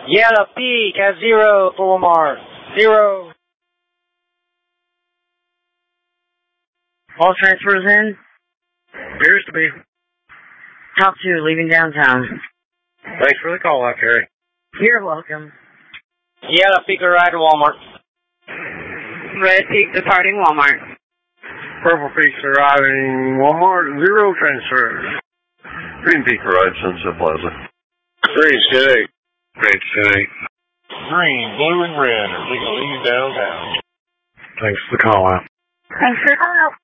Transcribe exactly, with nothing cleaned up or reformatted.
Yellow peak at zero for Walmart. Zero. All transfers in? Appears to be. Top two, leaving downtown. Thanks for the call out, Carrie. You're welcome. Yellow peak arrived at Walmart. Red peak departing Walmart. Purple peak's arriving Walmart. Zero transfers. Green peak arrived Sunset Plaza. Green city. Great city. Green, blue, and red are legally downtown. Thanks for the call out. Thanks for the call out.